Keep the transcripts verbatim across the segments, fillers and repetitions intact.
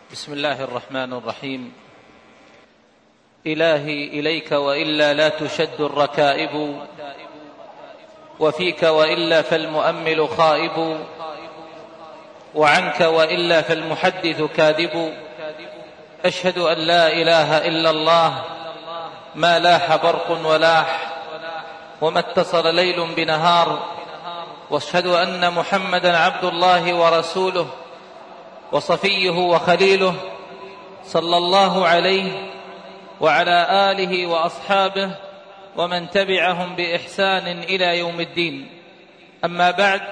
بسم الله الرحمن الرحيم. إلهي إليك وإلا لا تشد الركائب، وفيك وإلا فالمؤمل خائب، وعنك وإلا فالمحدث كاذب. أشهد أن لا إله إلا الله ما لاح برق ولاح، وما اتصل ليل بنهار، واشهد أن محمدا عبد الله ورسوله وصفيه وخليله، صلى الله عليه وعلى آله وأصحابه ومن تبعهم بإحسان إلى يوم الدين. أما بعد،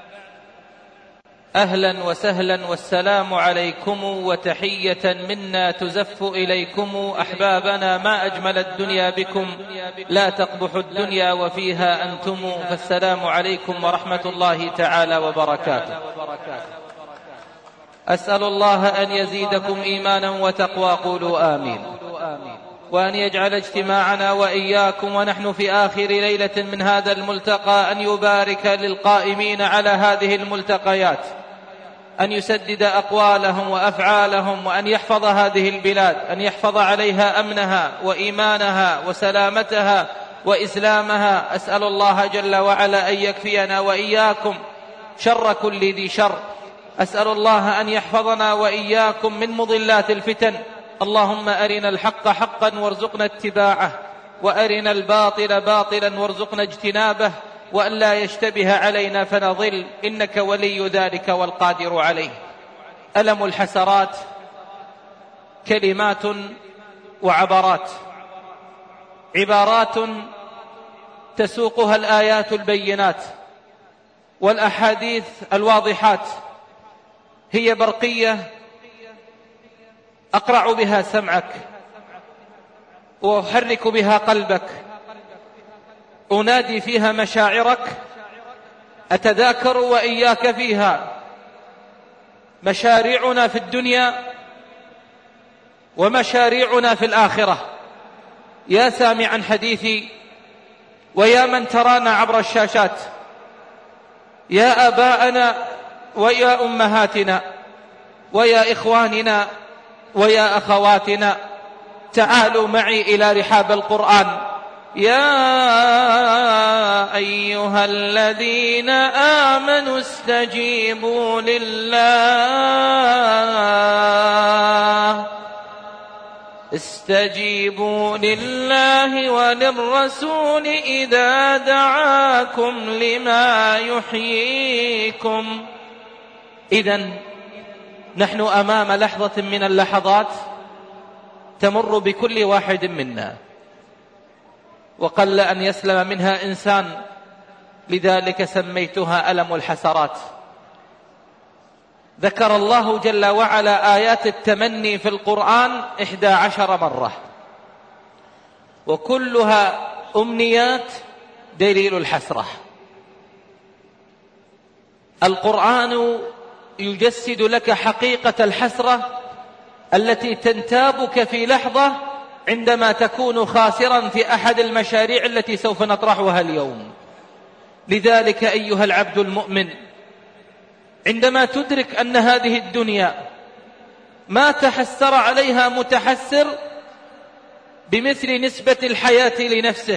أهلا وسهلا والسلام عليكم وتحية منا تزف إليكم أحبابنا. ما أجمل الدنيا بكم، لا تقبح الدنيا وفيها أنتم، فالسلام عليكم ورحمة الله تعالى وبركاته. أسأل الله أن يزيدكم إيمانا وتقوى، قولوا آمين، وأن يجعل اجتماعنا وإياكم ونحن في آخر ليلة من هذا الملتقى أن يبارك للقائمين على هذه الملتقيات، أن يسدد أقوالهم وأفعالهم، وأن يحفظ هذه البلاد، أن يحفظ عليها أمنها وإيمانها وسلامتها وإسلامها. أسأل الله جل وعلا أن يكفينا وإياكم شر كل ذي شر. أسأل الله أن يحفظنا وإياكم من مضلات الفتن. اللهم أرنا الحق حقا وارزقنا اتباعه، وأرنا الباطل باطلا وارزقنا اجتنابه، وأن لا يشتبه علينا فنضل، إنك ولي ذلك والقادر عليه. ألم الحسرات كلمات وعبرات، عبارات تسوقها الآيات البينات والأحاديث الواضحات، هي برقية أقرع بها سمعك، وأحرك بها قلبك، أنادي فيها مشاعرك، أتذاكر وإياك فيها مشاريعنا في الدنيا ومشاريعنا في الآخرة. يا سامعا حديثي، ويا من ترانا عبر الشاشات، يا آباءنا ويا أمهاتنا ويا إخواننا ويا أخواتنا، تعالوا معي إلى رحاب القرآن. يا أيها الذين آمنوا استجيبوا لله استجيبوا لله وللرسول إذا دعاكم لما يحييكم. إذن نحن أمام لحظة من اللحظات تمر بكل واحد منا، وقل أن يسلم منها إنسان، لذلك سميتها ألم الحسرات. ذكر الله جل وعلا آيات التمني في القرآن إحدى عشر مرة، وكلها أمنيات دليل الحسرة. القرآن يجسد لك حقيقة الحسرة التي تنتابك في لحظة عندما تكون خاسرا في أحد المشاريع التي سوف نطرحها اليوم. لذلك أيها العبد المؤمن، عندما تدرك أن هذه الدنيا ما تحسر عليها متحسر بمثل نسبة الحياة لنفسه،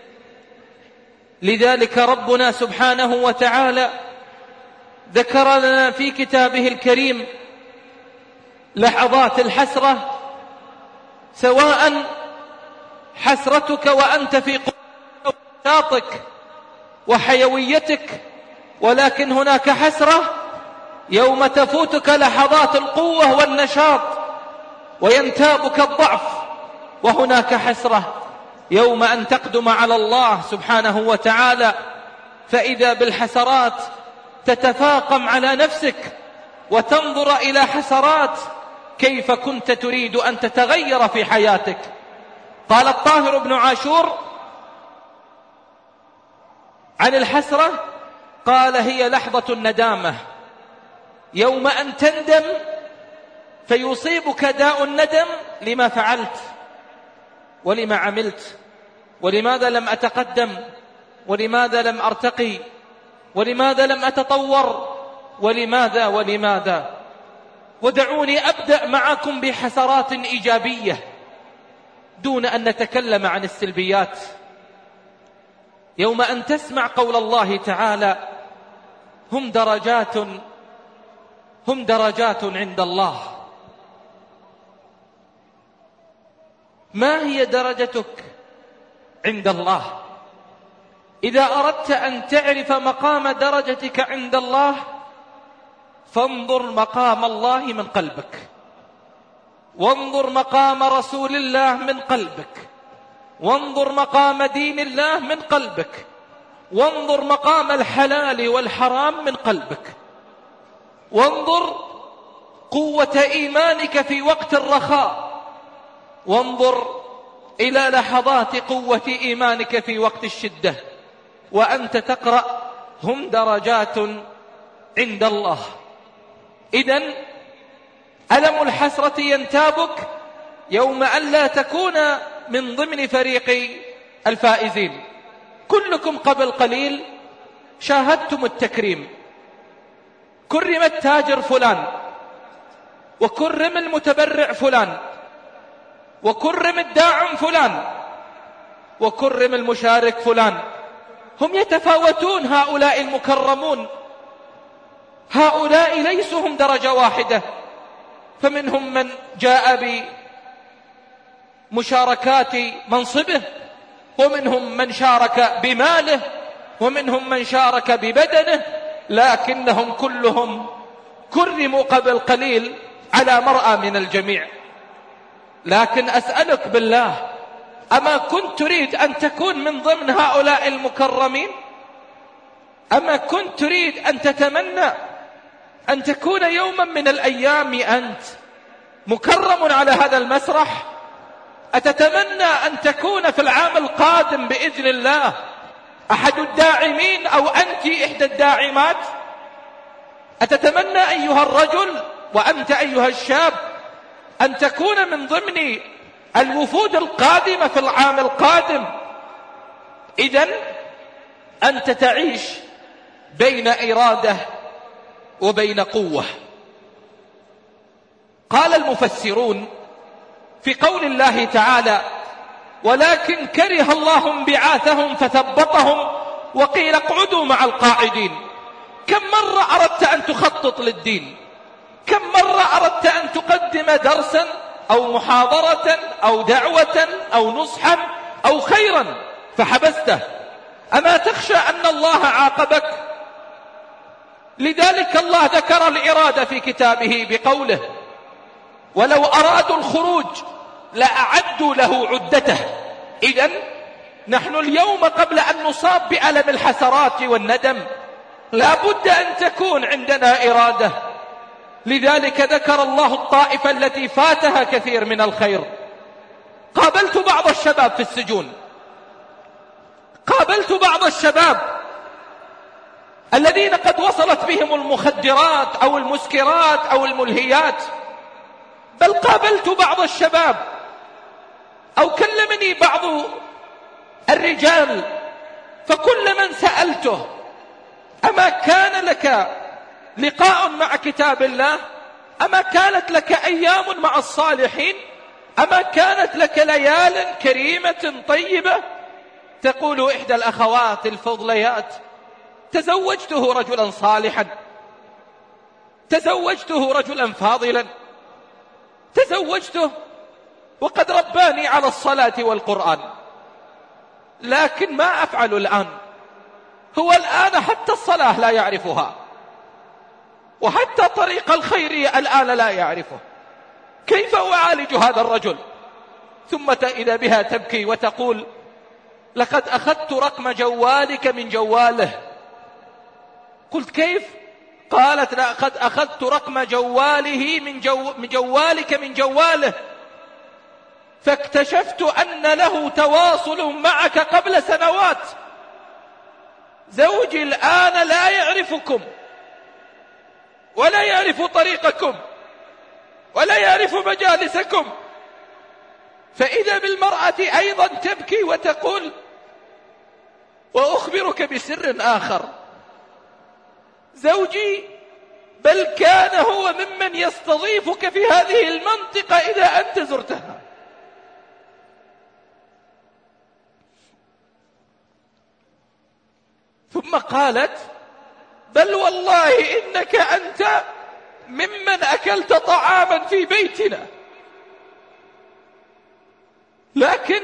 لذلك ربنا سبحانه وتعالى ذكر لنا في كتابه الكريم لحظات الحسرة، سواء حسرتك وأنت في قوتك وحيويتك، ولكن هناك حسرة يوم تفوتك لحظات القوة والنشاط وينتابك الضعف، وهناك حسرة يوم أن تقدم على الله سبحانه وتعالى فإذا بالحسرات تتفاقم على نفسك وتنظر إلى حسرات كيف كنت تريد أن تتغير في حياتك. قال الطاهر بن عاشور عن الحسرة، قال هي لحظة الندامة، يوم أن تندم فيصيبك داء الندم لما فعلت ولما عملت، ولماذا لم أتقدم، ولماذا لم أرتقي، ولماذا لم أتطور، ولماذا ولماذا. ودعوني أبدأ معكم بحسرات إيجابية دون أن نتكلم عن السلبيات. يوم أن تسمع قول الله تعالى هم درجات هم درجات عند الله، ما هي درجتك عند الله؟ إذا أردت أن تعرف مقام درجتك عند الله فانظر مقام الله من قلبك، وانظر مقام رسول الله من قلبك، وانظر مقام دين الله من قلبك، وانظر مقام الحلال والحرام من قلبك، وانظر قوة إيمانك في وقت الرخاء، وانظر إلى لحظات قوة إيمانك في وقت الشدة، وأنت تقرأ هم درجات عند الله. إذن ألم الحسرة ينتابك يوم أن لا تكون من ضمن فريق الفائزين. كلكم قبل قليل شاهدتم التكريم، كرم التاجر فلان، وكرم المتبرع فلان، وكرم الداعم فلان، وكرم المشارك فلان. هم يتفاوتون هؤلاء المكرمون، هؤلاء ليسوا هم درجة واحدة، فمنهم من جاء بمشاركات منصبه، ومنهم من شارك بماله، ومنهم من شارك ببدنه، لكنهم كلهم كرموا قبل قليل على مرأى من الجميع. لكن أسألك بالله، أما كنت تريد أن تكون من ضمن هؤلاء المكرمين؟ أما كنت تريد أن تتمنى أن تكون يوما من الأيام أنت مكرم على هذا المسرح؟ أتتمنى أن تكون في العام القادم بإذن الله أحد الداعمين أو أنت إحدى الداعمات؟ أتتمنى أيها الرجل وأنت أيها الشاب أن تكون من ضمن الوفود القادمة في العام القادم؟ إذن أنت تعيش بين إرادة وبين قوة. قال المفسرون في قول الله تعالى ولكن كره الله انبعاثهم فثبطهم وقيل اقعدوا مع القاعدين. كم مرة أردت أن تخطط للدين؟ كم مرة أردت أن تقدم درسا أو محاضرة أو دعوة أو نصحا أو خيرا فحبسته؟ أما تخشى أن الله عاقبك؟ لذلك الله ذكر الإرادة في كتابه بقوله ولو أرادوا الخروج لأعدوا له عدته. إذن نحن اليوم قبل أن نصاب بألم الحسرات والندم لا بد أن تكون عندنا إرادة. لذلك ذكر الله الطائفة التي فاتها كثير من الخير. قابلت بعض الشباب في السجون، قابلت بعض الشباب الذين قد وصلت بهم المخدرات أو المسكرات أو الملهيات، بل قابلت بعض الشباب أو كلمني بعض الرجال، فكل من سألته أما كان لك لقاء مع كتاب الله؟ أما كانت لك أيام مع الصالحين؟ أما كانت لك ليال كريمة طيبة؟ تقول إحدى الأخوات الفضليات تزوجته رجلا صالحا، تزوجته رجلا فاضلا، تزوجته وقد رباني على الصلاة والقرآن، لكن ما أفعل الآن؟ هو الآن حتى الصلاة لا يعرفها، وحتى طريق الخير الآن لا يعرفه. كيف أعالج هذا الرجل؟ ثم إذا بها تبكي وتقول لقد أخذت رقم جوالك من جواله. قلت كيف؟ قالت لقد أخذت رقم جواله من, جو من جوالك من جواله، فاكتشفت أن له تواصل معك قبل سنوات. زوجي الآن لا يعرفكم ولا يعرف طريقكم ولا يعرف مجالسكم. فإذا بالمرأة أيضا تبكي وتقول وأخبرك بسر آخر، زوجي بل كان هو ممن يستضيفك في هذه المنطقة إذا أنت زرتها. ثم قالت: بل والله إنك أنت ممن أكلت طعاما في بيتنا، لكن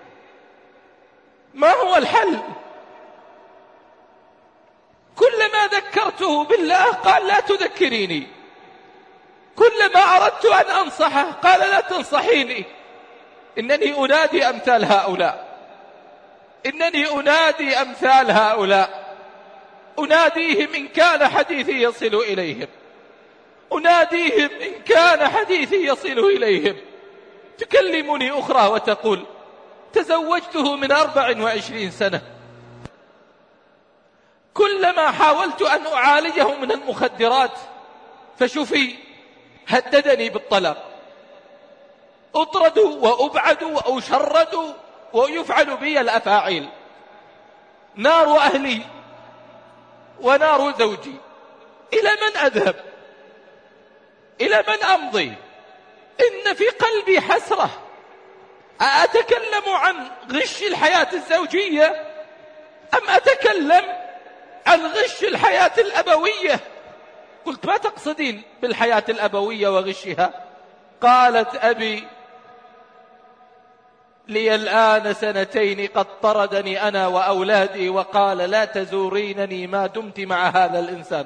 ما هو الحل؟ كلما ذكرته بالله قال: لا تذكريني. كلما أردت أن أنصحه قال: لا تنصحيني، إنني أنادي أمثال هؤلاء، إنني أنادي أمثال هؤلاء، أناديهم إن كان حديثي يصل إليهم، أناديهم إن كان حديثي يصل إليهم. تكلمني أخرى وتقول: تزوجته من أربع وعشرين سنة، كلما حاولت أن أعالجه من المخدرات فشفي هددني بالطلاق، أطرد وأبعد وأشرد ويفعل بي الأفاعيل، نار أهلي ونار زوجي، إلى من أذهب؟ إلى من أمضي؟ إن في قلبي حسرة. أتكلم عن غش الحياة الزوجية أم أتكلم عن غش الحياة الأبوية؟ قلت: ما تقصدين بالحياة الأبوية وغشها؟ قالت: أبي لي الآن سنتين قد طردني أنا وأولادي وقال: لا تزورينني ما دمت مع هذا الإنسان.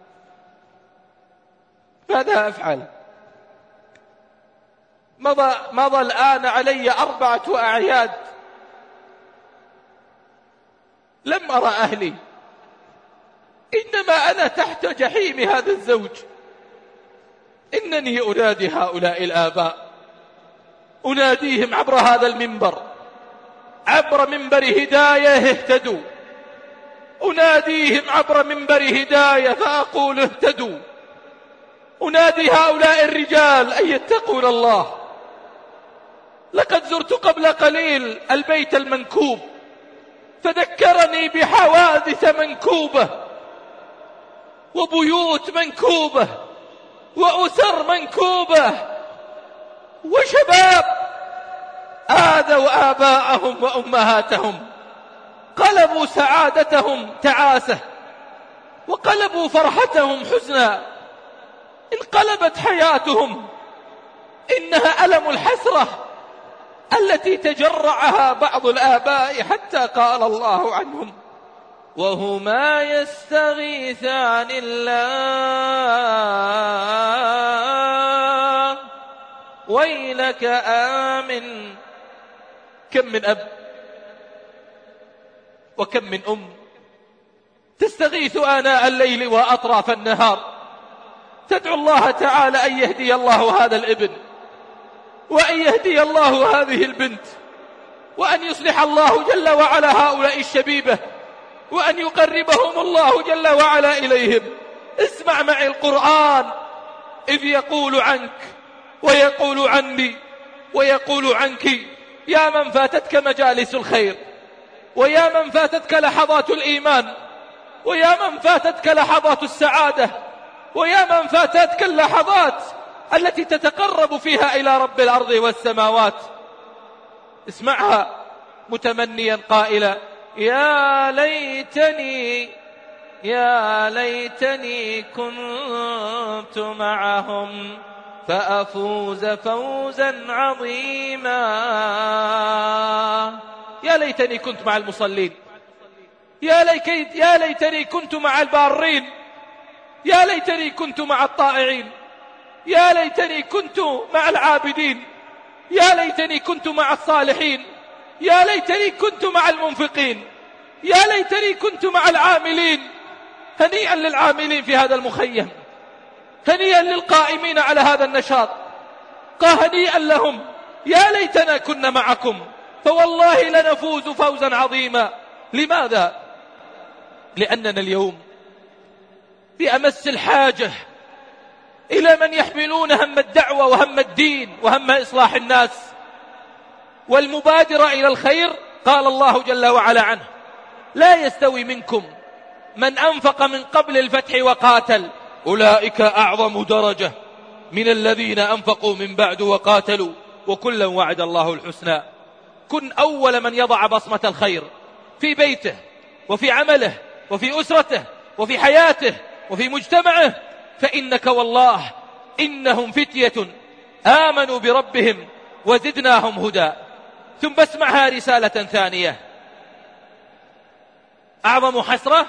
ماذا أفعل؟ مضى, مضى الآن علي أربعة أعياد لم أرى أهلي، إنما أنا تحت جحيم هذا الزوج. إنني أنادي هؤلاء الآباء، أناديهم عبر هذا المنبر، عبر منبر هداية اهتدوا، أناديهم عبر منبر هداية فأقول: اهتدوا. أنادي هؤلاء الرجال أن يتقون الله. لقد زرت قبل قليل البيت المنكوب فذكرني بحوادث منكوبة وبيوت منكوبة وأسر منكوبة وشباب آذوا آباءهم وأمهاتهم، قلبوا سعادتهم تعاسة وقلبوا فرحتهم حزنا، انقلبت حياتهم. إنها ألم الحسرة التي تجرعها بعض الآباء حتى قال الله عنهم: وهما يستغيثان الله ويلك آمن. كم من أب وكم من أم تستغيث آناء الليل وأطراف النهار، تدعو الله تعالى أن يهدي الله هذا الابن، وأن يهدي الله هذه البنت، وأن يصلح الله جل وعلا هؤلاء الشبيبة، وأن يقربهم الله جل وعلا إليهم. اسمع معي القرآن إذ يقول عنك ويقول عني ويقول عنك: يا من فاتتك مجالس الخير، ويا من فاتتك لحظات الإيمان، ويا من فاتتك لحظات السعادة، ويا من فاتتك اللحظات التي تتقرب فيها إلى رب الأرض والسماوات. اسمعها متمنيا قائلا: يا ليتني يا ليتني كنت معهم فأفوز فوزا عظيما. يا ليتني كنت مع المصلين، يا ليت يا ليتني كنت مع البارين، يا ليتني كنت مع الطائعين، يا ليتني كنت مع العابدين، يا ليتني كنت مع الصالحين، يا ليتني كنت مع المنفقين، يا ليتني كنت مع العاملين. هنيئا للعاملين في هذا المخيم، هنيئا للقائمين على هذا النشاط، هنيئا لهم. يا ليتنا كنا معكم، فوالله لنفوز فوزا عظيما. لماذا؟ لأننا اليوم بأمس الحاجة إلى من يحملون هم الدعوة وهم الدين وهم إصلاح الناس والمبادرة إلى الخير. قال الله جل وعلا عنه: لا يستوي منكم من أنفق من قبل الفتح وقاتل أولئك أعظم درجة من الذين أنفقوا من بعد وقاتلوا وكلا وعد الله الحسنى. كن أول من يضع بصمة الخير في بيته وفي عمله وفي أسرته وفي حياته وفي مجتمعه، فإنك والله إنهم فتية آمنوا بربهم وزدناهم هدى. ثم اسمعها رسالة ثانية: أعظم حسرة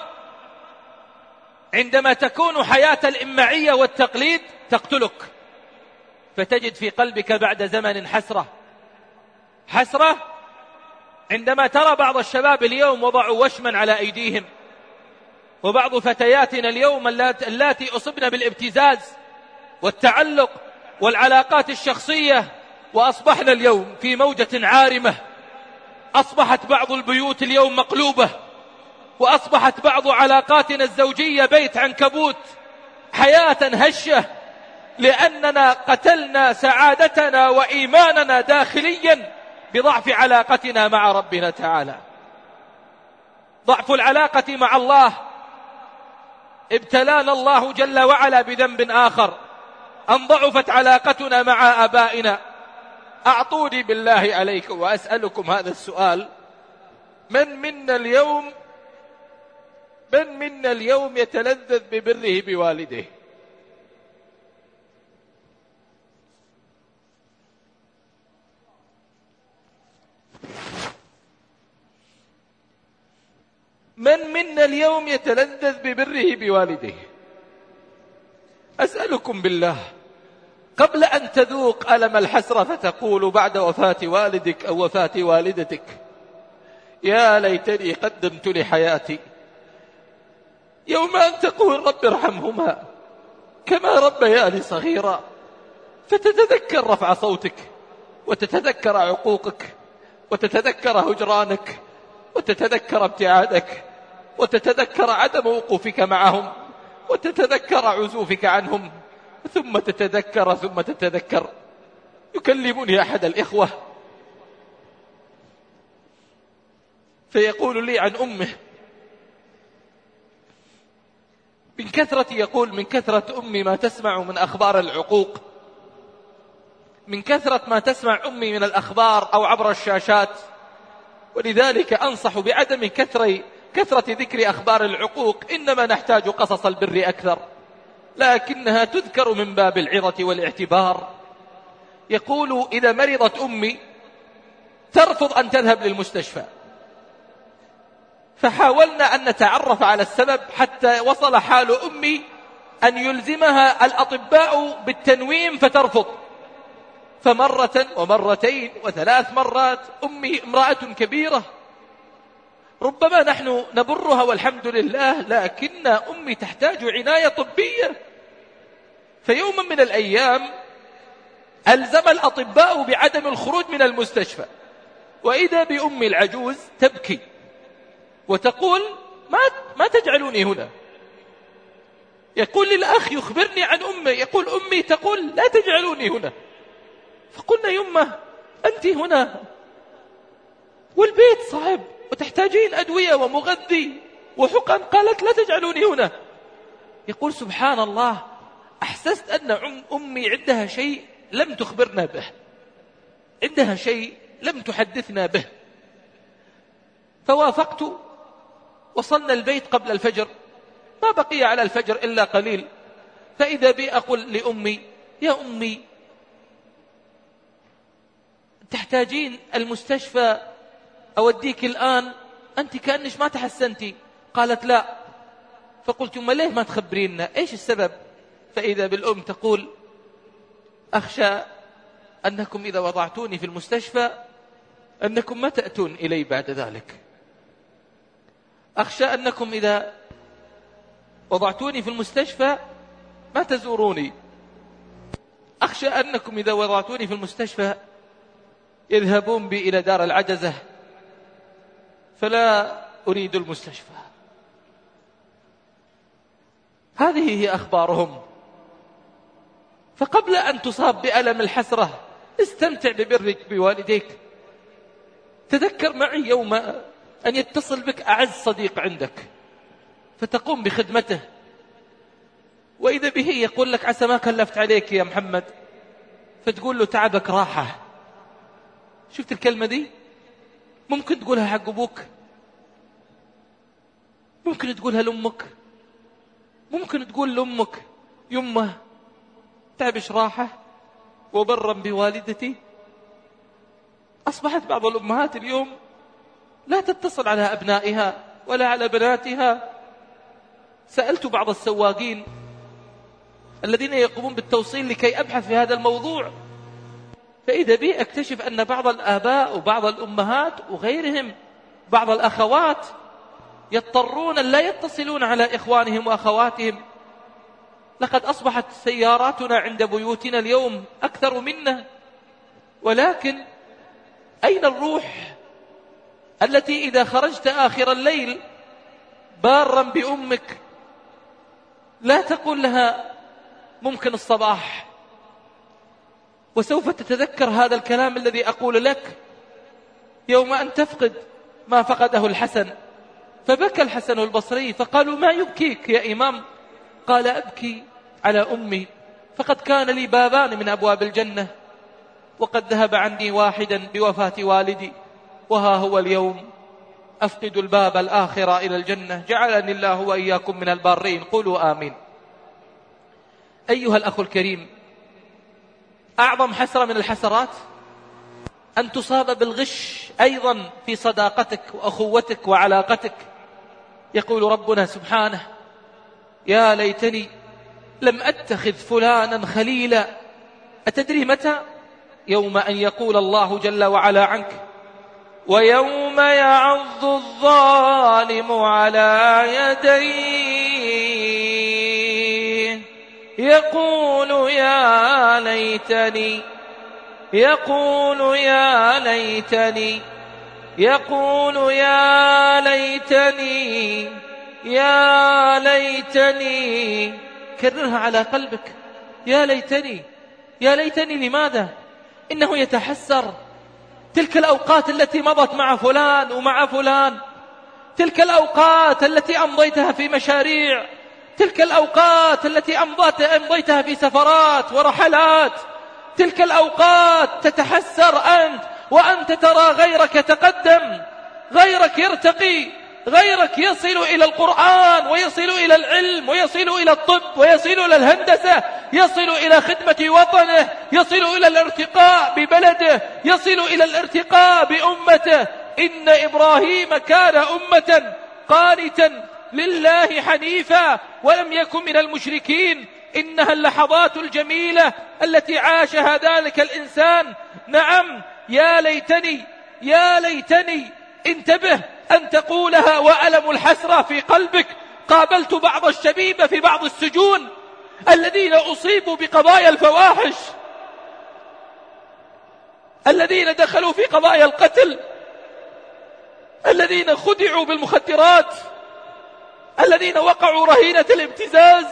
عندما تكون حياة الإمعية والتقليد تقتلك، فتجد في قلبك بعد زمن حسرة. حسرة عندما ترى بعض الشباب اليوم وضعوا وشما على أيديهم، وبعض فتياتنا اليوم اللاتي أصبن بالابتزاز والتعلق والعلاقات الشخصية، وأصبحنا اليوم في موجة عارمة. أصبحت بعض البيوت اليوم مقلوبة، وأصبحت بعض علاقاتنا الزوجية بيت عنكبوت، حياة هشة، لأننا قتلنا سعادتنا وإيماننا داخليا بضعف علاقتنا مع ربنا تعالى. ضعف العلاقة مع الله. ابتلانا الله جل وعلا بذنب آخر، أن ضعفت علاقتنا مع آبائنا. أعطوني بالله عليكم وأسألكم هذا السؤال: من منا اليوم من منا اليوم يتلذذ ببره بوالده؟ من منا اليوم يتلذذ ببره بوالده؟ أسألكم بالله، قبل أن تذوق ألم الحسرة فتقول بعد وفاة والدك أو وفاة والدتك: يا ليتني قدمت لحياتي، يوم أن تقول رب ارحمهما كما ربياني صغيرا، فتتذكر رفع صوتك، وتتذكر عقوقك، وتتذكر هجرانك، وتتذكر ابتعادك، وتتذكر عدم وقوفك معهم، وتتذكر عزوفك عنهم، ثم تتذكر ثم تتذكر. يكلمني أحد الإخوة فيقول لي عن أمه، من كثرة يقول من كثرة أمي ما تسمع من أخبار العقوق، من كثرة ما تسمع أمي من الأخبار أو عبر الشاشات، ولذلك أنصح بعدم كثرة كثرة ذكر أخبار العقوق، إنما نحتاج قصص البر أكثر، لكنها تذكر من باب العظة والاعتبار. يقول: إذا مرضت أمي ترفض أن تذهب للمستشفى، فحاولنا أن نتعرف على السبب، حتى وصل حال أمي أن يلزمها الأطباء بالتنويم فترفض، فمرة ومرتين وثلاث مرات. أمي امرأة كبيرة، ربما نحن نبرها والحمد لله، لكن أمي تحتاج عناية طبية. فيوما من الأيام ألزم الأطباء بعدم الخروج من المستشفى، وإذا بأمي العجوز تبكي وتقول: ما ما تجعلوني هنا. يقول للأخ يخبرني عن أمي، يقول: أمي تقول لا تجعلوني هنا. فقلنا: يمه أنت هنا والبيت صعب وتحتاجين أدوية ومغذي وحقن. قالت: لا تجعلوني هنا. يقول: سبحان الله، أحسست أن أمي عندها شيء لم تخبرنا به، عندها شيء لم تحدثنا به. فوافقت، وصلنا البيت قبل الفجر، ما بقي على الفجر إلا قليل، فإذا بي أقول لأمي: يا أمي تحتاجين المستشفى، أوديك الآن، أنت كأنش ما تحسنتي. قالت: لا. فقلت: ما ليه ما تخبريننا إيش السبب؟ فإذا بالأم تقول: أخشى أنكم إذا وضعتوني في المستشفى أنكم ما تأتون إلي بعد ذلك، أخشى أنكم إذا وضعتوني في المستشفى ما تزوروني، أخشى أنكم إذا وضعتوني في المستشفى يذهبون بي إلى دار العجزة، فلا أريد المستشفى. هذه هي أخبارهم. فقبل أن تصاب بألم الحسرة استمتع ببرك بوالديك. تذكر معي يوم أن يتصل بك أعز صديق عندك فتقوم بخدمته، وإذا به يقول لك عسى ما كلفت عليك يا محمد، فتقول له تعبك راحة. شفت الكلمة دي؟ ممكن تقولها حق أبوك، ممكن تقولها لأمك، ممكن تقول لأمك يمه تعبش راحة وبرا بوالدتي. أصبحت بعض الأمهات اليوم لا تتصل على أبنائها ولا على بناتها. سألت بعض السواقين الذين يقومون بالتوصيل لكي أبحث في هذا الموضوع، فإذا بي أكتشف أن بعض الآباء وبعض الأمهات وغيرهم بعض الأخوات يضطرون أن لا يتصلون على إخوانهم وأخواتهم. لقد أصبحت سياراتنا عند بيوتنا اليوم أكثر منا، ولكن أين الروح التي إذا خرجت آخر الليل بارا بأمك لا تقول لها ممكن الصباح؟ وسوف تتذكر هذا الكلام الذي أقول لك يوم أن تفقد ما فقده الحسن. فبكى الحسن البصري فقالوا ما يبكيك يا إمام؟ قال أبكي على أمي، فقد كان لي بابان من أبواب الجنة، وقد ذهب عني واحدا بوفاة والدي، وها هو اليوم أفقد الباب الآخر إلى الجنة. جعلني الله وإياكم من البارين، قولوا آمين. أيها الأخ الكريم، أعظم حسرة من الحسرات أن تصاب بالغش أيضا في صداقتك وأخوتك وعلاقتك. يقول ربنا سبحانه يا ليتني لم أتخذ فلانا خليلا. أتدري متى؟ يوم أن يقول الله جل وعلا عنك ويوم يعض الظالم على يديه يقول يا ليتني يقول يا ليتني يقول يا ليتني يا ليتني. كررها على قلبك، يا ليتني يا ليتني. لماذا؟ إنه يتحسر تلك الأوقات التي مضت مع فلان ومع فلان، تلك الأوقات التي أمضيتها في مشاريع، تلك الأوقات التي أمضيتها في سفرات ورحلات، تلك الأوقات تتحسر أنت وأنت ترى غيرك تقدم، غيرك يرتقي، غيرك يصل إلى القرآن ويصل إلى العلم ويصل إلى الطب ويصل إلى الهندسة، يصل إلى خدمة وطنه، يصل إلى الارتقاء ببلده، يصل إلى الارتقاء بأمته. إن إبراهيم كان أمة قانتا لله حنيفا ولم يكن من المشركين. إنها اللحظات الجميلة التي عاشها ذلك الإنسان. نعم، يا ليتني يا ليتني. انتبه أن تقولها وألم الحسرة في قلبك. قابلت بعض الشبيبة في بعض السجون الذين أصيبوا بقضايا الفواحش، الذين دخلوا في قضايا القتل، الذين خدعوا بالمخدرات، الذين وقعوا رهينة الابتزاز.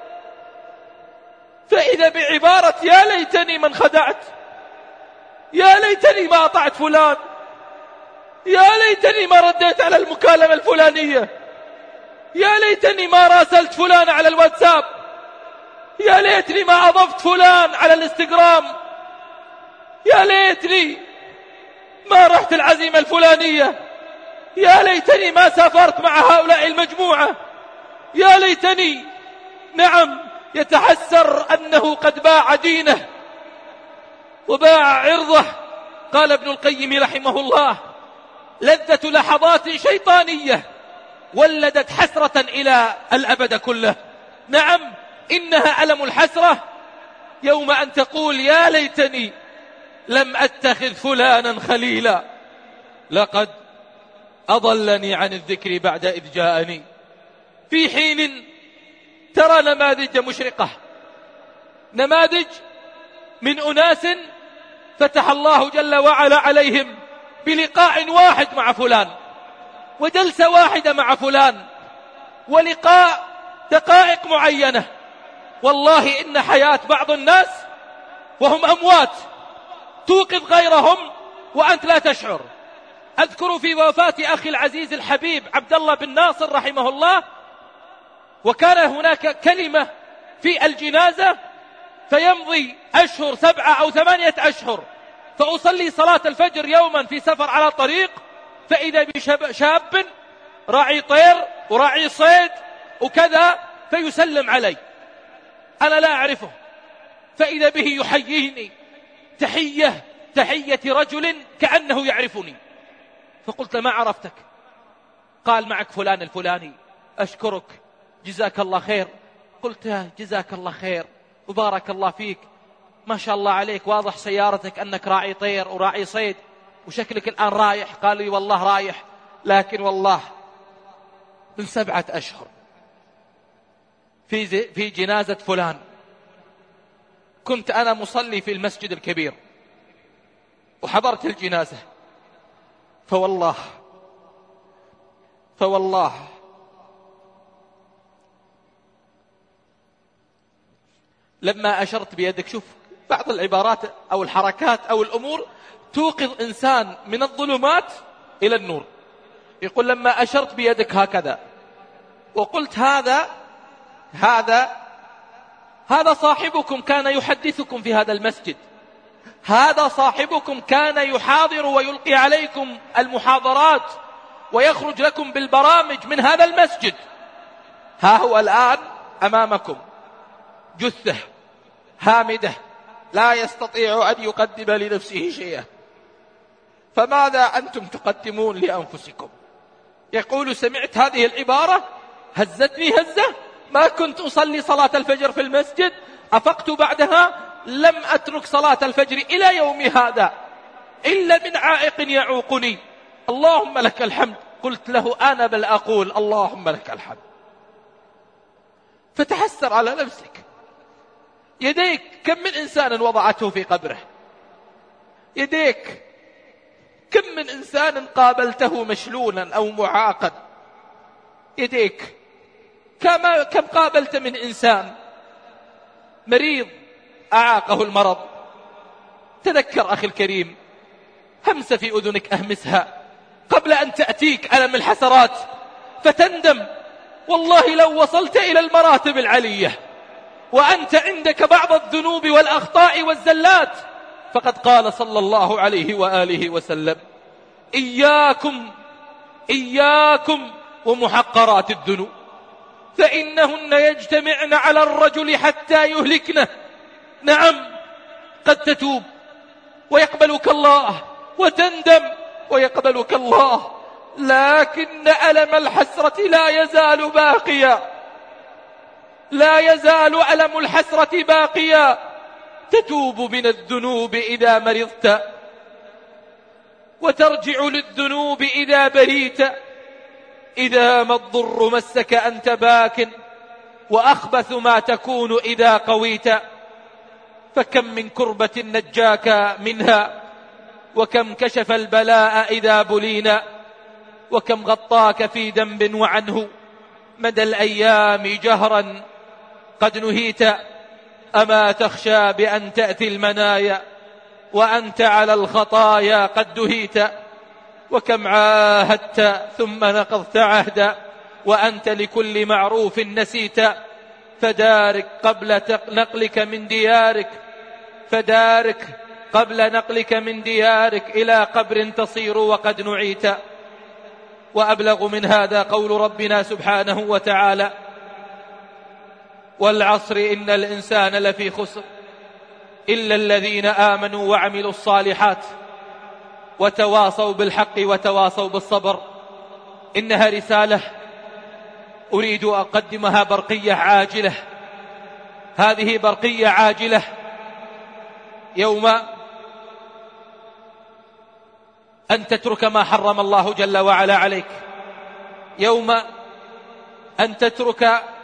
فإذا بعبارة يا ليتني من خدعت، يا ليتني ما أطعت فلان، يا ليتني ما رديت على المكالمة الفلانية، يا ليتني ما راسلت فلان على الواتساب، يا ليتني ما أضفت فلان على الانستغرام، يا ليتني ما رحت العزيمة الفلانية، يا ليتني ما سافرت مع هؤلاء المجموعة، يا ليتني. نعم، يتحسر أنه قد باع دينه وباع عرضه. قال ابن القيم رحمه الله لذة لحظات شيطانية ولدت حسرة إلى الأبد كله. نعم، إنها ألم الحسرة يوم أن تقول يا ليتني لم أتخذ فلانا خليلا، لقد أضلني عن الذكر بعد إذ جاءني. في حين ترى نماذج مشرقة، نماذج من أناس فتح الله جل وعلا عليهم بلقاء واحد مع فلان، وجلسة واحدة مع فلان، ولقاء دقائق معينة. والله إن حياة بعض الناس وهم أموات توقظ غيرهم وأنت لا تشعر. أذكر في وفاة أخي العزيز الحبيب عبد الله بن ناصر رحمه الله، وكان هناك كلمة في الجنازة فيمضي أشهر سبعة أو ثمانية أشهر، فأصلي صلاة الفجر يوما في سفر على طريق، فإذا بشاب راعي طير وراعي صيد وكذا فيسلم علي، أنا لا أعرفه، فإذا به يحييني تحية تحية رجل كأنه يعرفني، فقلت ما عرفتك؟ قال معك فلان الفلاني، أشكرك جزاك الله خير. قلت جزاك الله خير وبارك الله فيك، ما شاء الله عليك، واضح سيارتك أنك راعي طير وراعي صيد وشكلك الآن رايح. قال لي والله رايح، لكن والله من سبعة أشهر في, في جنازة فلان كنت أنا مصلي في المسجد الكبير وحضرت الجنازة، فوالله فوالله لما أشرت بيدك، شوف بعض العبارات أو الحركات أو الأمور توقظ إنسان من الظلمات إلى النور. يقول لما أشرت بيدك هكذا وقلت هذا هذا هذا صاحبكم كان يحدثكم في هذا المسجد، هذا صاحبكم كان يحاضر ويلقي عليكم المحاضرات ويخرج لكم بالبرامج من هذا المسجد، ها هو الآن أمامكم جثة هامدة لا يستطيع أن يقدم لنفسه شيئا، فماذا أنتم تقدمون لأنفسكم؟ يقول سمعت هذه العبارة هزتني هزة، ما كنت أصلي صلاة الفجر في المسجد، أفقت بعدها لم أترك صلاة الفجر إلى يوم هذا إلا من عائق يعوقني، اللهم لك الحمد. قلت له أنا بل أقول اللهم لك الحمد. فتحسر على نفسك، يديك كم من إنسان وضعته في قبره، يديك كم من إنسان قابلته مشلولا أو معاقا، يديك كما كم قابلت من إنسان مريض أعاقه المرض. تذكر أخي الكريم، همسة في أذنك أهمسها قبل أن تأتيك ألم الحسرات فتندم، والله لو وصلت إلى المراتب العلية وأنت عندك بعض الذنوب والأخطاء والزلات، فقد قال صلى الله عليه وآله وسلم إياكم إياكم ومحقرات الذنوب فإنهن يجتمعن على الرجل حتى يهلكنه. نعم قد تتوب ويقبلك الله وتندم ويقبلك الله، لكن ألم الحسرة لا يزال باقيا، لا يزال ألم الحسرة باقيا. تتوب من الذنوب إذا مرضت وترجع للذنوب إذا بريت، إذا ما الضر مسك أنت باك، وأخبث ما تكون إذا قويت. فكم من كربة نجاك منها، وكم كشف البلاء إذا بلينا، وكم غطاك في ذنب وعنه مدى الأيام جهرا قد نهيت. أما تخشى بأن تأتي المنايا وأنت على الخطايا قد دهيت. وكم عاهدت ثم نقضت عهدا وأنت لكل معروف نسيت. فدارك قبل نقلك من ديارك فدارك قبل نقلك من ديارك إلى قبر تصير وقد نعيت. وأبلغ من هذا قول ربنا سبحانه وتعالى والعصر إن الإنسان لفي خسر إلا الذين آمنوا وعملوا الصالحات وتواصوا بالحق وتواصوا بالصبر. إنها رسالة أريد أن أقدمها برقية عاجلة، هذه برقية عاجلة. يوم أن تترك ما حرم الله جل وعلا عليك، يوم أن تترك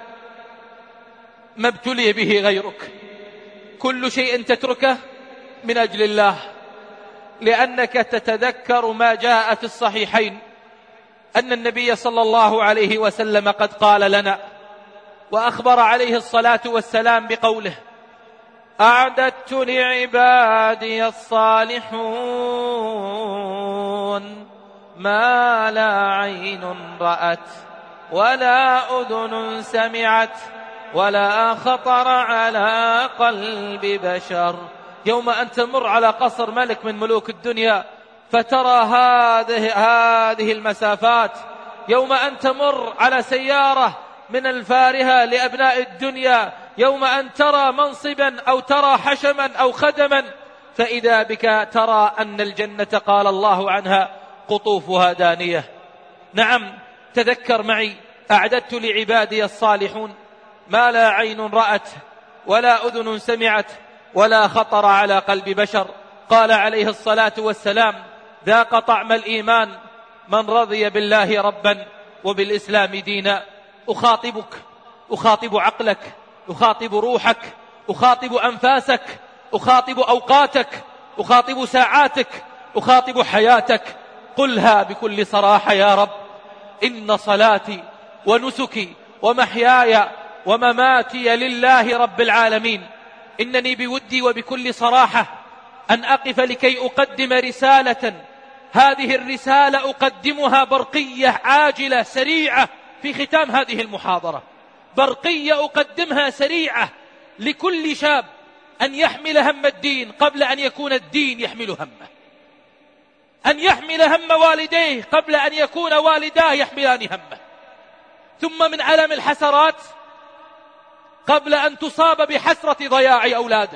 ما ابتلي به غيرك، كل شيء تتركه من أجل الله، لأنك تتذكر ما جاء في الصحيحين أن النبي صلى الله عليه وسلم قد قال لنا وأخبر عليه الصلاة والسلام بقوله أعددت لعبادي الصالحون ما لا عين رأت ولا أذن سمعت ولا خطر على قلب بشر. يوم أن تمر على قصر ملك من ملوك الدنيا فترى هذه هذه المسافات، يوم أن تمر على سيارة من الفارهة لأبناء الدنيا، يوم أن ترى منصبا أو ترى حشما أو خدما، فإذا بك ترى أن الجنة قال الله عنها قطوفها دانية. نعم، تذكر معي: أعددت لعبادي الصالحون ما لا عين رأت ولا أذن سمعت ولا خطر على قلب بشر. قال عليه الصلاة والسلام: ذاق طعم الإيمان من رضي بالله ربا وبالإسلام دينا. أخاطبك، أخاطب عقلك، أخاطب روحك، أخاطب أنفاسك، أخاطب أوقاتك، أخاطب ساعاتك، أخاطب حياتك. قلها بكل صراحة: يا رب، إن صلاتي ونسكي ومحياي ومماتي لله رب العالمين. إنني بودي وبكل صراحة أن أقف لكي أقدم رسالة، هذه الرسالة أقدمها برقية عاجلة سريعة في ختام هذه المحاضرة، برقية أقدمها سريعة لكل شاب أن يحمل هم الدين قبل أن يكون الدين يحمل همه، أن يحمل هم والديه قبل أن يكون والداه يحملان همه، ثم من ألم الحسرات قبل أن تصاب بحسرة ضياع أولادك،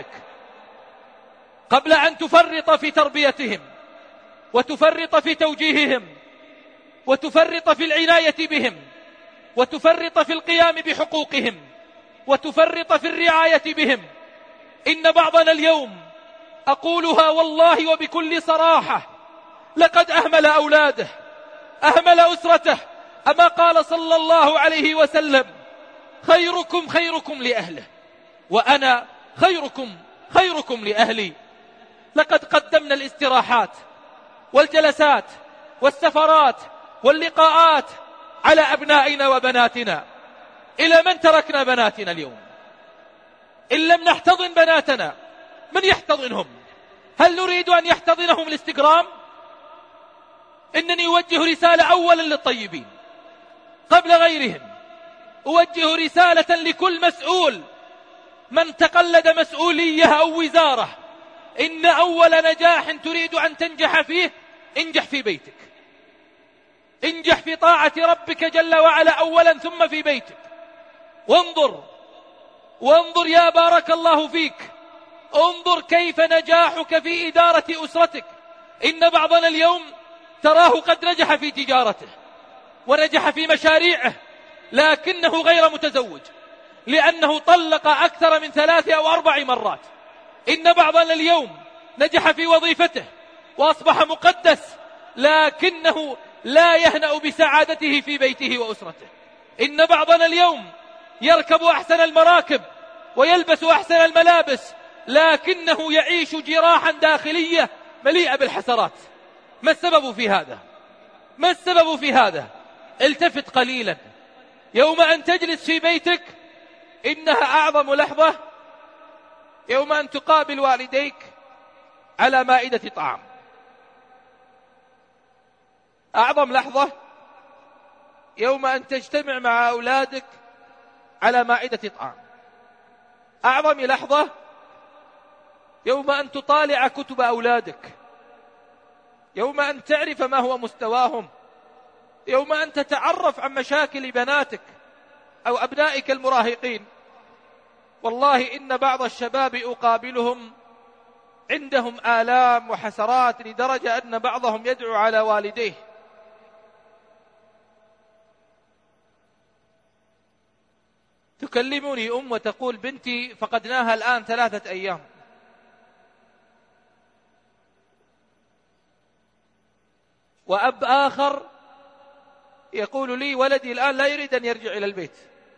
قبل أن تفرط في تربيتهم وتفرط في توجيههم وتفرط في العناية بهم وتفرط في القيام بحقوقهم وتفرط في الرعاية بهم. إن بعضنا اليوم، أقولها والله وبكل صراحة، لقد أهمل أولاده، أهمل أسرته. أما قال صلى الله عليه وسلم: خيركم خيركم لأهله وأنا خيركم خيركم لأهلي. لقد قدمنا الاستراحات والجلسات والسفرات واللقاءات على أبنائنا وبناتنا. إلى من تركنا بناتنا اليوم؟ إن لم نحتضن بناتنا من يحتضنهم؟ هل نريد أن يحتضنهم الانستغرام؟ إنني أوجه رسالة أولا للطيبين قبل غيرهم، أوجه رسالة لكل مسؤول من تقلد مسؤولية أو وزارة: إن أول نجاح تريد أن تنجح فيه انجح في بيتك، انجح في طاعة ربك جل وعلا أولا ثم في بيتك. وانظر وانظر يا بارك الله فيك، انظر كيف نجاحك في إدارة أسرتك. إن بعضنا اليوم تراه قد نجح في تجارته ونجح في مشاريعه، لكنه غير متزوج لأنه طلق أكثر من ثلاث أو أربع مرات. إن بعضنا اليوم نجح في وظيفته وأصبح مقدس، لكنه لا يهنأ بسعادته في بيته وأسرته. إن بعضنا اليوم يركب أحسن المراكب ويلبس أحسن الملابس، لكنه يعيش جراحا داخلية مليئة بالحسرات. ما السبب في هذا؟ ما السبب في هذا؟ التفت قليلا. يوم أن تجلس في بيتك إنها أعظم لحظة، يوم أن تقابل والديك على مائدة طعام. أعظم لحظة يوم أن تجتمع مع أولادك على مائدة طعام. أعظم لحظة يوم أن تطالع كتب أولادك، يوم أن تعرف ما هو مستواهم، يوم أن تتعرف عن مشاكل بناتك أو أبنائك المراهقين. والله إن بعض الشباب أقابلهم عندهم آلام وحسرات لدرجة أن بعضهم يدعو على والديه. تكلمني أم وتقول: بنتي فقدناها الآن ثلاثة أيام. وأب آخر يقول لي: ولدي الآن لا يريد أن يرجع إلى البيت.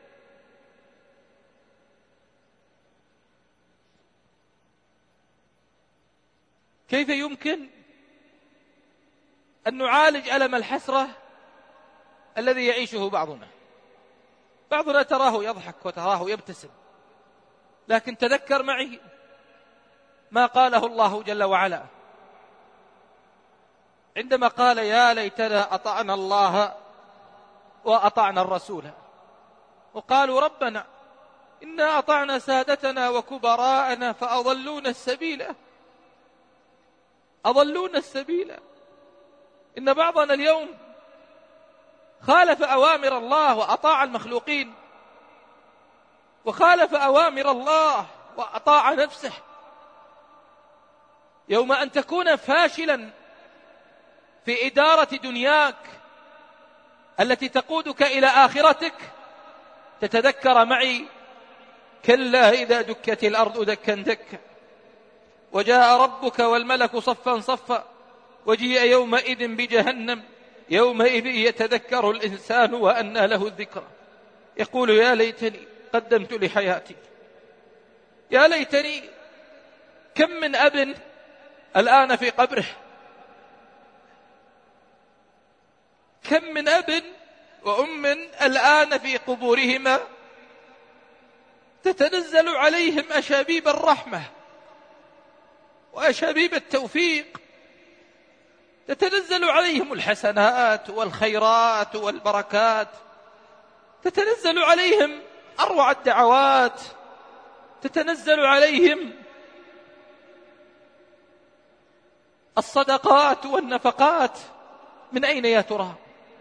كيف يمكن أن نعالج ألم الحسرة الذي يعيشه بعضنا؟ بعضنا تراه يضحك وتراه يبتسم، لكن تذكر معي ما قاله الله جل وعلا عندما قال: يا ليتنا أطعنا الله وأطعنا الرسول. وقالوا: ربنا إنا أطعنا سادتنا وكبراءنا فأضلونا السبيل أضلونا السبيل. إن بعضنا اليوم خالف أوامر الله وأطاع المخلوقين، وخالف أوامر الله وأطاع نفسه. يوم أن تكون فاشلا في إدارة دنياك التي تقودك إلى آخرتك تتذكر معي: كلا إذا دكت الأرض دكا دكا وجاء ربك والملك صفا صفا وجيء يومئذ بجهنم يومئذ يتذكر الإنسان وأنى له الذكرى يقول يا ليتني قدمت لحياتي. يا ليتني. كم من أب الآن في قبره، كم من أب وأم الآن في قبورهما تتنزل عليهم أشابيب الرحمة وأشابيب التوفيق، تتنزل عليهم الحسنات والخيرات والبركات، تتنزل عليهم أروع الدعوات، تتنزل عليهم الصدقات والنفقات. من أين يا ترى؟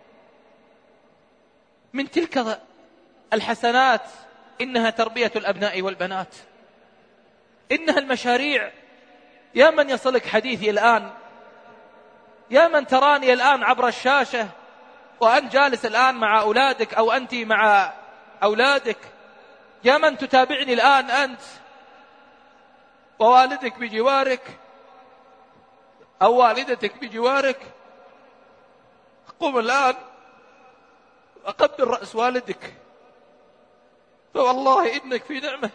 من تلك الحسنات. إنها تربية الأبناء والبنات، إنها المشاريع. يا من يصلك حديثي الآن، يا من تراني الآن عبر الشاشة وأنت جالس الآن مع أولادك أو أنت مع أولادك، يا من تتابعني الآن أنت ووالدك بجوارك أو والدتك بجوارك، قم الآن وقبل رأس والدك، فوالله إنك في نعمة،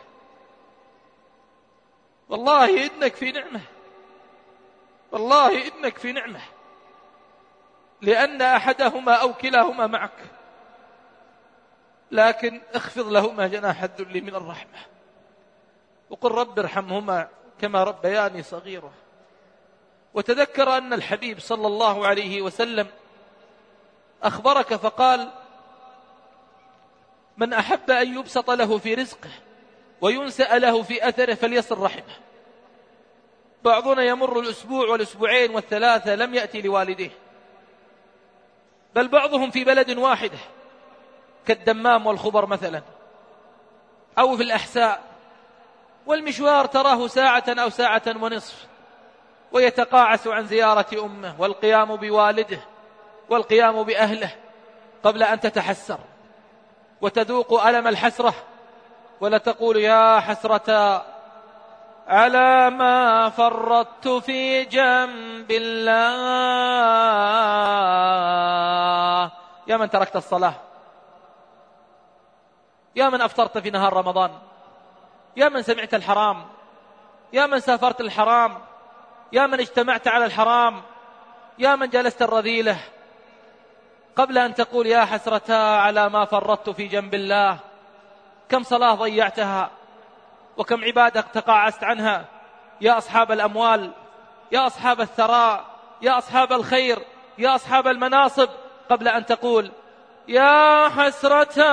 والله إنك في نعمة، والله إنك في نعمة، لأن أحدهما أو كلاهما معك. لكن اخفض لهما جناح الذل من الرحمة وقل رب ارحمهما كما ربياني صغيرا. وتذكر أن الحبيب صلى الله عليه وسلم أخبرك فقال: من أحب أن يبسط له في رزقه وينسأ له في أثره فليصل رحمه. بعضنا يمر الأسبوع والأسبوعين والثلاثة لم يأتي لوالديه، بل بعضهم في بلد واحدة كالدمام والخبر مثلا أو في الأحساء، والمشوار تراه ساعة أو ساعة ونصف، ويتقاعس عن زيارة أمه والقيام بوالده والقيام بأهله قبل أن تتحسر وتذوق ألم الحسرة، ولا تقول يا حسرة على ما فرطت في جنب الله. يا من تركت الصلاة، يا من أفطرت في نهار رمضان، يا من سمعت الحرام، يا من سافرت الحرام، يا من اجتمعت على الحرام، يا من جلست الرذيلة، قبل أن تقول يا حسرة على ما فرطت في جنب الله. كم صلاة ضيعتها وكم عبادة تقاعست عنها. يا أصحاب الأموال، يا أصحاب الثراء، يا أصحاب الخير، يا أصحاب المناصب، قبل أن تقول يا حسرة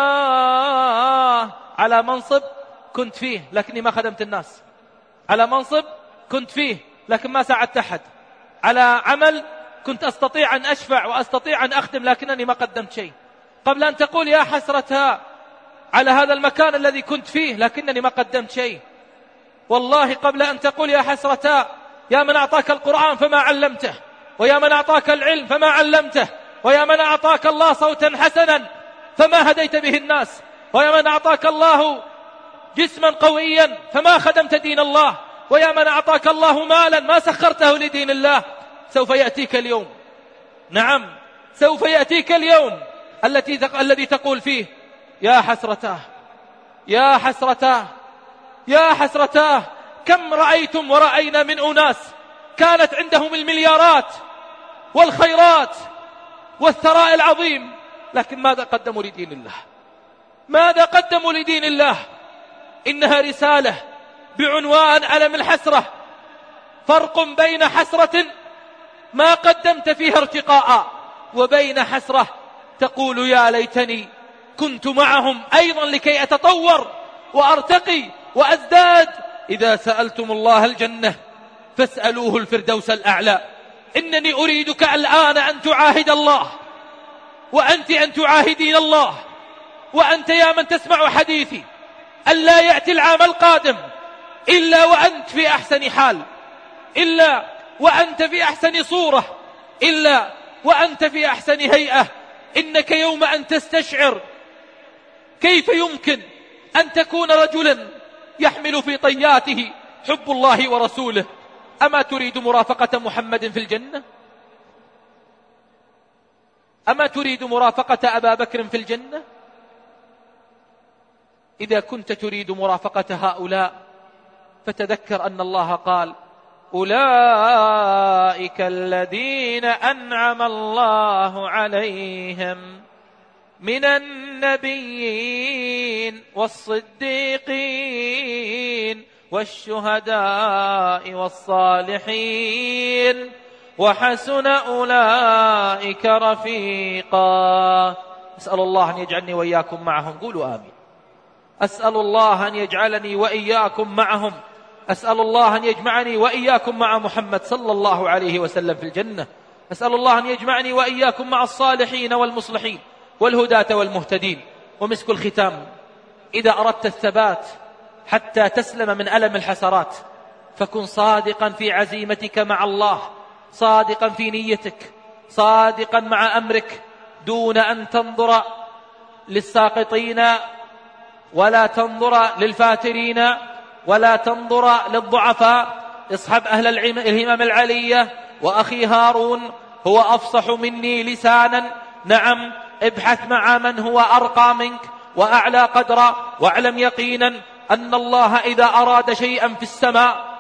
على منصب كنت فيه لكني ما خدمت الناس، على منصب كنت فيه لكن ما ساعدت أحد، على عمل كنت أستطيع أن أشفع وأستطيع أن أخدم لكنني ما قدمت شيء، قبل أن تقول يا حسرة على هذا المكان الذي كنت فيه لكنني ما قدمت شيء. والله قبل أن تقول يا حسرة يا من أعطاك القرآن فما علمته، ويا من أعطاك العلم فما علمته، ويا من أعطاك الله صوتا حسنا فما هديت به الناس، ويا من أعطاك الله جسما قويا فما خدمت دين الله، ويا من أعطاك الله مالا ما سخرته لدين الله. سوف يأتيك اليوم، نعم سوف يأتيك اليوم التي الذي تقول فيه يا حسرتاه يا حسرتاه يا حسرتاه. كم رأيتم ورأينا من أناس كانت عندهم المليارات والخيرات والثراء العظيم، لكن ماذا قدموا لدين الله؟ ماذا قدموا لدين الله؟ إنها رسالة بعنوان ألم الحسرة. فرق بين حسرة ما قدمت فيها ارتقاء وبين حسرة تقول يا ليتني كنت معهم أيضا لكي أتطور وأرتقي وأزداد. إذا سألتم الله الجنة فاسألوه الفردوس الأعلى. إنني أريدك الآن أن تعاهد الله، وأنت أن تعاهدين الله، وأنت يا من تسمع حديثي أن لا يأتي العام القادم إلا وأنت في أحسن حال، إلا وأنت في أحسن صورة، إلا وأنت في أحسن هيئة. إنك يوم أن تستشعر كيف يمكن أن تكون رجلا يحمل في طياته حب الله ورسوله. أما تريد مرافقة محمد في الجنة؟ أما تريد مرافقة أبا بكر في الجنة؟ إذا كنت تريد مرافقة هؤلاء فتذكر أن الله قال: أولئك الذين أنعم الله عليهم من النبيين والصديقين والشهداء والصالحين وحسن أولئك رفيقا. أسأل الله أن يجعلني وإياكم معهم. قولوا آمين. أسأل الله أن يجعلني وإياكم معهم. أسأل الله أن يجمعني وإياكم مع محمد صلى الله عليه وسلم في الجنة. أسأل الله أن يجمعني وإياكم مع الصالحين والمصلحين والهداة والمهتدين. ومسك الختام: إذا أردت الثبات حتى تسلم من ألم الحسرات فكن صادقا في عزيمتك مع الله، صادقا في نيتك، صادقا مع أمرك، دون أن تنظر للساقطين ولا تنظر للفاترين ولا تنظر للضعفاء. اصحب أهل الهمم العلية. وأخي هارون هو أفصح مني لسانا، نعم، ابحث مع من هو أرقى منك وأعلى قدرا، واعلم يقينا أن الله إذا أراد شيئا في السماء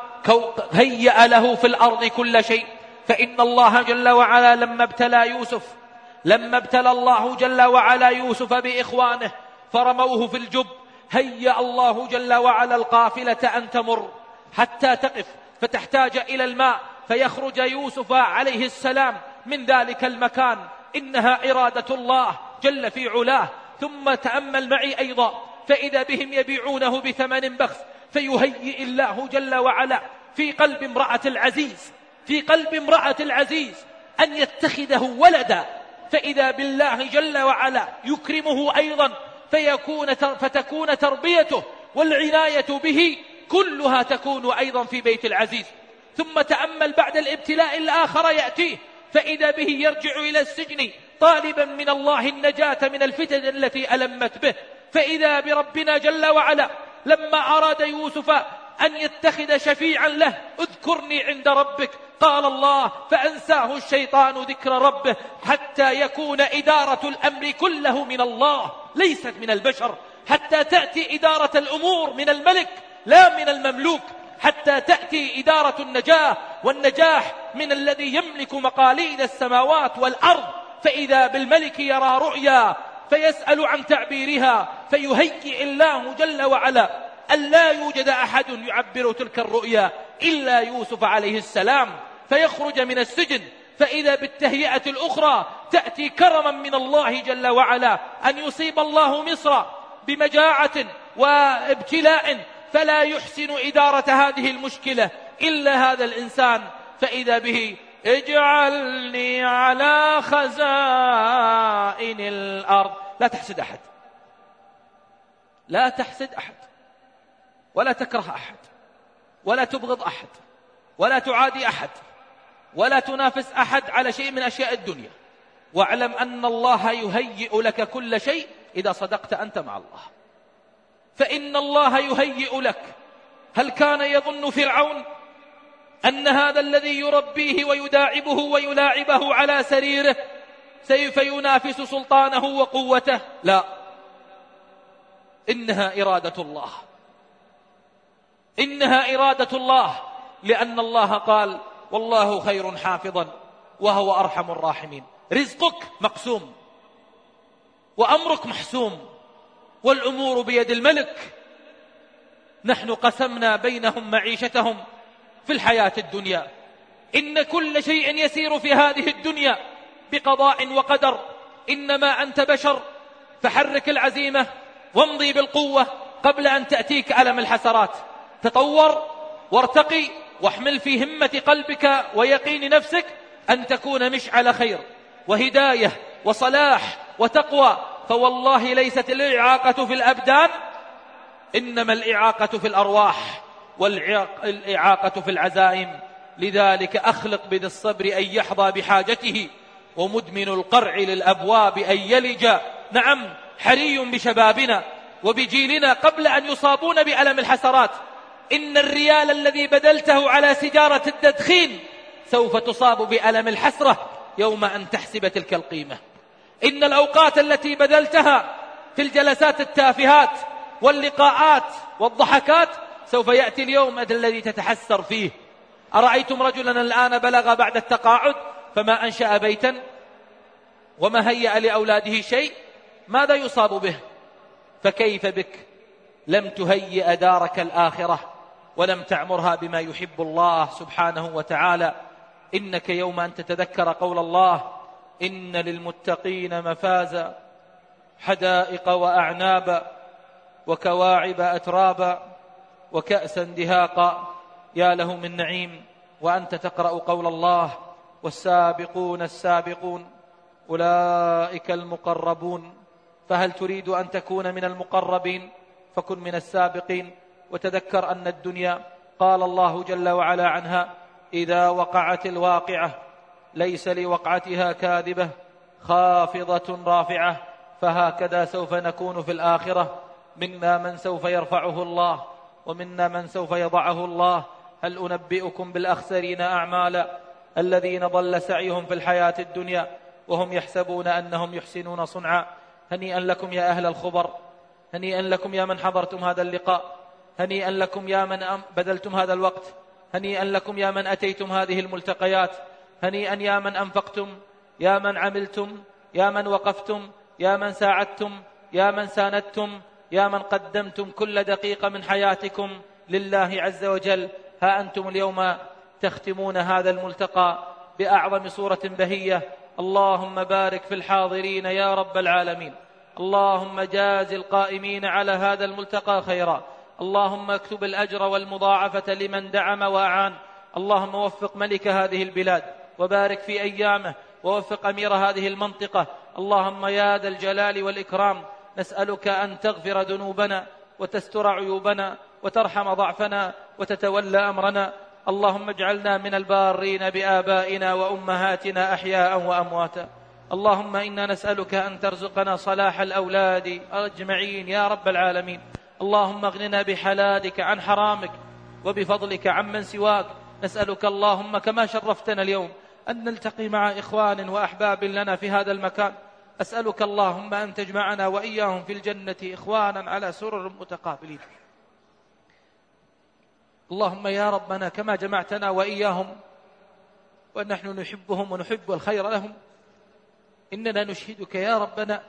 هيأ له في الأرض كل شيء. فإن الله جل وعلا لما ابتلى يوسف لما ابتلى الله جل وعلا يوسف بإخوانه فرموه في الجب، هيأ الله جل وعلا القافلة أن تمر حتى تقف فتحتاج إلى الماء فيخرج يوسف عليه السلام من ذلك المكان. إنها إرادة الله جل في علاه. ثم تأمل معي أيضا فإذا بهم يبيعونه بثمن بخس، فيهيئ الله جل وعلا في قلب امرأة العزيز في قلب امرأة العزيز أن يتخذه ولدا، فإذا بالله جل وعلا يكرمه أيضا فيكون فتكون تربيته والعناية به كلها تكون أيضا في بيت العزيز. ثم تأمل بعد الابتلاء الآخر يأتيه فإذا به يرجع إلى السجن طالبا من الله النجاة من الفتن التي ألمت به. فإذا بربنا جل وعلا لما أراد يوسف أن يتخذ شفيعا له: اذكرني عند ربك، قال الله: فأنساه الشيطان ذكر ربه، حتى يكون إدارة الأمر كله من الله ليست من البشر، حتى تأتي إدارة الأمور من الملك لا من المملوك، حتى تأتي إدارة النجاة والنجاح من الذي يملك مقاليد السماوات والأرض. فإذا بالملك يرى رؤيا فيسأل عن تعبيرها فيهيئ الله جل وعلا أن لا يوجد أحد يعبر تلك الرؤيا إلا يوسف عليه السلام، فيخرج من السجن. فإذا بالتهيئة الأخرى تأتي كرما من الله جل وعلا أن يصيب الله مصر بمجاعة وابتلاء فلا يحسن إدارة هذه المشكلة إلا هذا الإنسان، فإذا به: اجعلني على خزائن الأرض. لا تحسد أحد، لا تحسد أحد، ولا تكره أحد، ولا تبغض أحد، ولا تعادي أحد، ولا تنافس أحد على شيء من أشياء الدنيا. واعلم أن الله يهيئ لك كل شيء إذا صدقت أنت مع الله، فإن الله يهيئ لك. هل كان يظن فرعون أن هذا الذي يربيه ويداعبه ويلاعبه على سريره سوف ينافس سلطانه وقوته؟ لا، إنها إرادة الله، إنها إرادة الله، لأن الله قال: والله خير حافظا وهو أرحم الراحمين. رزقك مقسوم وأمرك محسوم والأمور بيد الملك. نحن قسمنا بينهم معيشتهم في الحياة الدنيا. إن كل شيء يسير في هذه الدنيا بقضاء وقدر. إنما أنت بشر، فحرك العزيمة وامضي بالقوة قبل أن تأتيك ألم الحسرات. تطور وارتقي واحمل في همة قلبك ويقين نفسك أن تكون مشعل خير وهداية وصلاح وتقوى. فوالله ليست الإعاقة في الأبدان، إنما الإعاقة في الأرواح، والإعاقة في العزائم. لذلك أخلق بذي الصبر أن يحظى بحاجته، ومدمن القرع للأبواب أن يلج. نعم، حري بشبابنا وبجيلنا قبل أن يصابون بألم الحسرات. إن الريال الذي بذلته على سجارة التدخين سوف تصاب بألم الحسرة يوم أن تحسب تلك القيمة. إن الأوقات التي بذلتها في الجلسات التافهات واللقاءات والضحكات سوف يأتي اليوم الذي تتحسر فيه. أرأيتم رجلا الآن بلغ بعد التقاعد فما أنشأ بيتا وما هيأ لأولاده شيء، ماذا يصاب به؟ فكيف بك لم تهيئ دارك الآخرة ولم تعمرها بما يحب الله سبحانه وتعالى؟ إنك يوم أن تتذكر قول الله: إن للمتقين مفازا حدائق وأعنابا وكواعب أترابا وكأسا دهاقا، يا له من نعيم. وأنت تقرأ قول الله: والسابقون السابقون أولئك المقربون. فهل تريد أن تكون من المقربين؟ فكن من السابقين. وتذكر أن الدنيا قال الله جل وعلا عنها: إذا وقعت الواقعة ليس لوقعتها كاذبة خافضة رافعة. فهكذا سوف نكون في الآخرة، منا من سوف يرفعه الله ومنا من سوف يضعه الله. هل أنبئكم بالأخسرين أعمالا الذين ضل سعيهم في الحياة الدنيا وهم يحسبون أنهم يحسنون صنعا. هنيئا لكم يا أهل الخبر، هنيئا لكم يا من حضرتم هذا اللقاء، هنيئا لكم يا من بذلتم هذا الوقت، هنيئا لكم يا من أتيتم هذه الملتقيات، هنيئا يا من أنفقتم، يا من عملتم، يا من وقفتم، يا من ساعدتم، يا من ساندتم، يا من قدمتم كل دقيقة من حياتكم لله عز وجل. ها أنتم اليوم تختمون هذا الملتقى بأعظم صورة بهية. اللهم بارك في الحاضرين يا رب العالمين. اللهم جاز القائمين على هذا الملتقى خيرا. اللهم اكتب الأجر والمضاعفة لمن دعم وأعان. اللهم وفق ملك هذه البلاد وبارك في أيامه، ووفق أمير هذه المنطقة. اللهم يا ذا الجلال والإكرام نسألك أن تغفر ذنوبنا وتستر عيوبنا وترحم ضعفنا وتتولى أمرنا. اللهم اجعلنا من البارين بآبائنا وأمهاتنا أحياء وأمواتا. اللهم إنا نسألك أن ترزقنا صلاح الأولاد أجمعين يا رب العالمين. اللهم اغننا بحلالك عن حرامك وبفضلك عمن سواك. نسألك اللهم كما شرفتنا اليوم أن نلتقي مع إخوان وأحباب لنا في هذا المكان، أسألك اللهم أن تجمعنا وإياهم في الجنة إخوانا على سرر متقابلين. اللهم يا ربنا كما جمعتنا وإياهم ونحن نحبهم ونحب الخير لهم، إننا نشهدك يا ربنا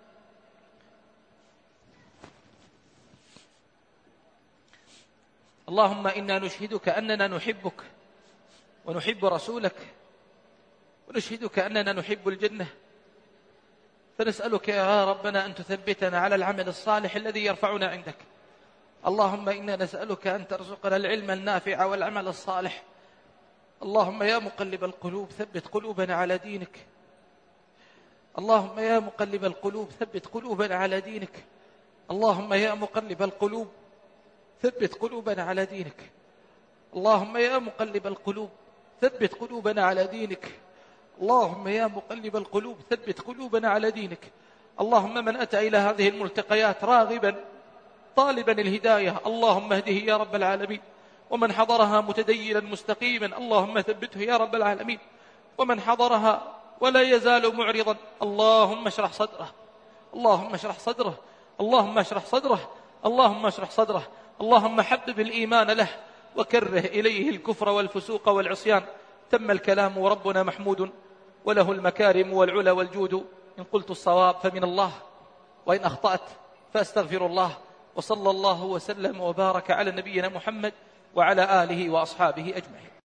اللهم إنا نشهدك أننا نحبك ونحب رسولك، ونشهدك أننا نحب الجنة. فنسألك يا ربنا أن تثبتنا على العمل الصالح الذي يرفعنا عندك. اللهم إنا نسألك أن ترزقنا العلم النافع والعمل الصالح. اللهم يا مقلب القلوب ثبت قلوبنا على دينك. اللهم يا مقلب القلوب ثبت قلوبنا على دينك. اللهم يا مقلب القلوب ثبت قلوبنا على دينك. اللهم يا مقلب القلوب ثبت قلوبنا على دينك. اللهم يا مقلب القلوب ثبت قلوبنا على دينك. اللهم من أتى إلى هذه الملتقيات راغبا طالبا الهداية اللهم اهده يا رب العالمين، ومن حضرها متدينا مستقيما اللهم ثبته يا رب العالمين، ومن حضرها ولا يزال معرضا اللهم اشرح صدره، اللهم اشرح صدره، اللهم اشرح صدره، اللهم اشرح صدره. اللهم حبب الإيمان له وكره إليه الكفر والفسوق والعصيان. تم الكلام وربنا محمود وله المكارم والعلا والجود. إن قلت الصواب فمن الله، وإن أخطأت فأستغفر الله. وصلى الله وسلم وبارك على نبينا محمد وعلى آله وأصحابه أجمعين.